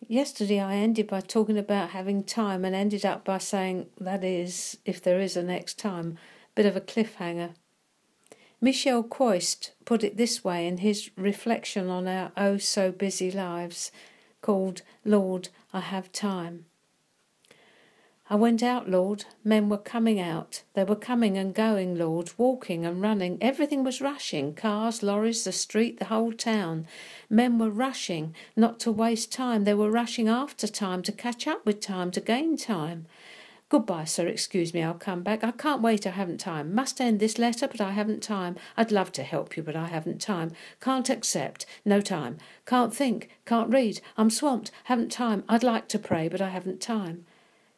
Yesterday I ended by talking about having time and ended up by saying, that is, if there is a next time, bit of a cliffhanger. Michel Quoist put it this way in his reflection on our oh-so-busy lives, called Lord, I Have Time. I went out, Lord. Men were coming out. They were coming and going, Lord, walking and running. Everything was rushing. Cars, lorries, the street, the whole town. Men were rushing, not to waste time. They were rushing after time, to catch up with time, to gain time. Goodbye, sir, excuse me, I'll come back. I can't wait, I haven't time. Must end this letter, but I haven't time. I'd love to help you, but I haven't time. Can't accept, no time. Can't think, can't read, I'm swamped, haven't time. I'd like to pray, but I haven't time.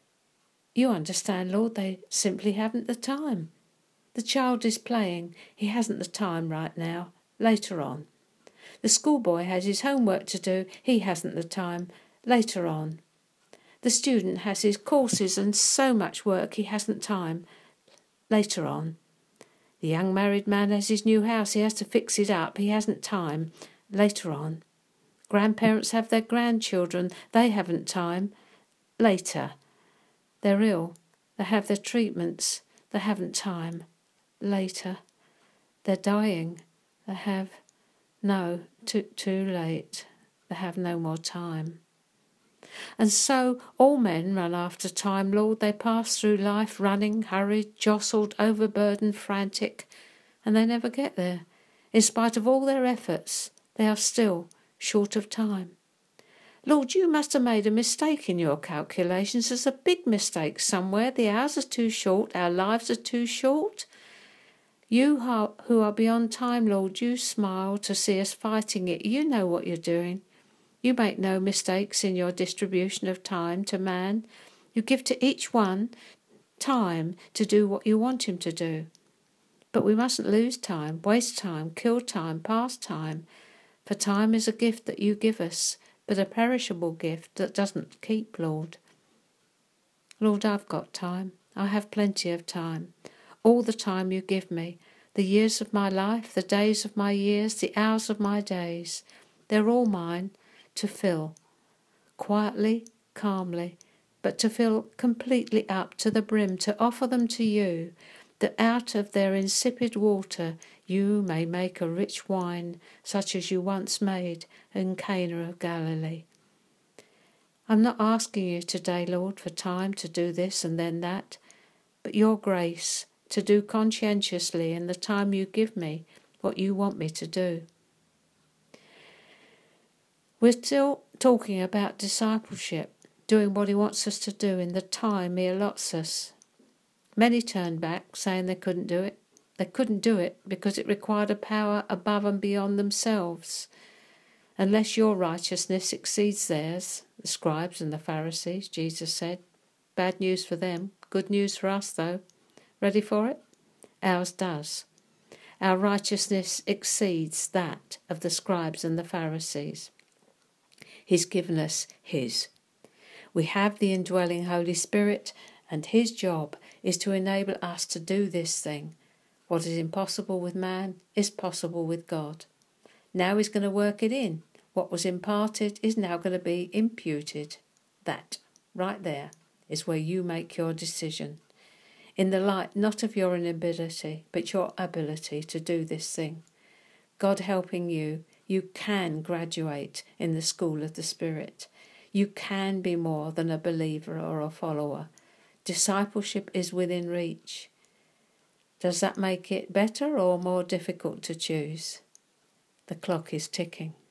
You understand, Lord, they simply haven't the time. The child is playing. He hasn't the time right now. Later on. The schoolboy has his homework to do. He hasn't the time. Later on. The student has his courses and so much work he hasn't time. Later on. The young married man has his new house. He has to fix it up. He hasn't time. Later on. Grandparents have their grandchildren. They haven't time. Later. They're ill. They have their treatments. They haven't time. Later. They're dying. They have... No, too late. They have no more time. And so all men run after time, Lord. They pass through life running, hurried, jostled, overburdened, frantic, and they never get there. In spite of all their efforts, they are still short of time. Lord, you must have made a mistake in your calculations. There's a big mistake somewhere. The hours are too short. Our lives are too short. You who are beyond time, Lord, you smile to see us fighting it. You know what you're doing. You make no mistakes in your distribution of time to man. You give to each one time to do what you want him to do. But we mustn't lose time, waste time, kill time, pass time. For time is a gift that you give us, but a perishable gift that doesn't keep, Lord. Lord, I've got time. I have plenty of time. All the time you give me, the years of my life, the days of my years, the hours of my days, they're all mine to fill, quietly, calmly, but to fill completely up to the brim, to offer them to you, that out of their insipid water you may make a rich wine, such as you once made in Cana of Galilee. I'm not asking you today, Lord, for time to do this and then that, but your grace to do conscientiously in the time you give me what you want me to do. We're still talking about discipleship, doing what he wants us to do in the time he allots us. Many turned back, saying they couldn't do it. They couldn't do it because it required a power above and beyond themselves. Unless your righteousness exceeds theirs, the scribes and the Pharisees, Jesus said. Bad news for them, good news for us though. Ready for it? Ours does. Our righteousness exceeds that of the scribes and the Pharisees. He's given us his. We have the indwelling Holy Spirit, and his job is to enable us to do this thing. What is impossible with man is possible with God. Now he's going to work it in. What was imparted is now going to be imputed. That, right there, is where you make your decision. In the light not of your inability, but your ability to do this thing. God helping you, you can graduate in the school of the Spirit. You can be more than a believer or a follower. Discipleship is within reach. Does that make it better or more difficult to choose? The clock is ticking.